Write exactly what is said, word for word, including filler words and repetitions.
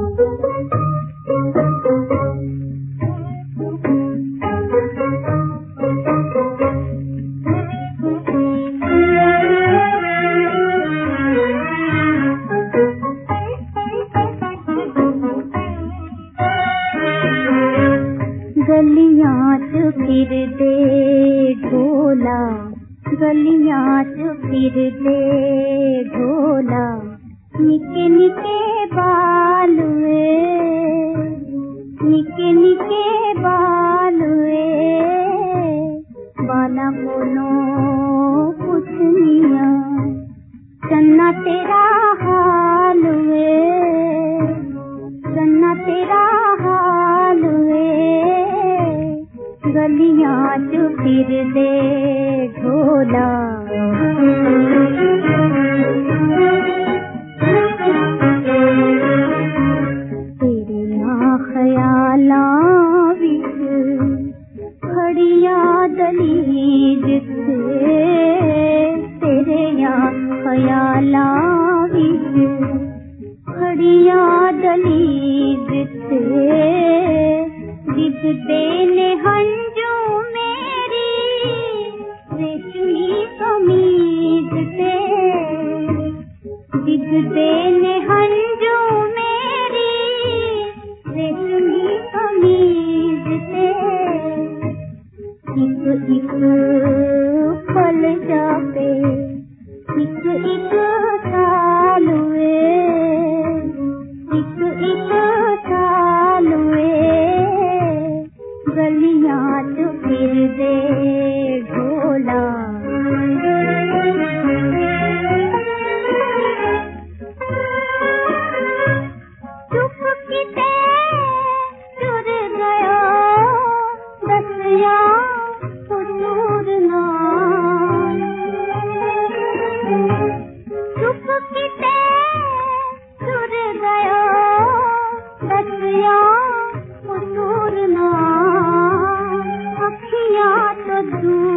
गलियां च फिर दे ढोला, गलियां च फिर दे ढोला, निके निके बाल वे, निके निके बाल वे, बाला कोलों पुछनिया चन्ना तेरा हाल वे, चन्ना तेरा हाल वे, गलियां च फिर दे ढोला। तेरियां ख्यालां विच खड़िया दलीज ते, तेरियां ख्यालां विच खड़िया दलीज ते, दिखदे ने हंजू मेरी रेशमी कमीज ते, दिखदे ने हंजू मेरी रेशमी कमीज ते, एक एक पल जापे एक एक साल वे, एक एक साल वे, गलियां च फिर दे ढोला। चुप किते चुर गयो दसिया हुजूर ना, चुप किते चुर गयो दसिया हुजूर ना, अखियां तो दूर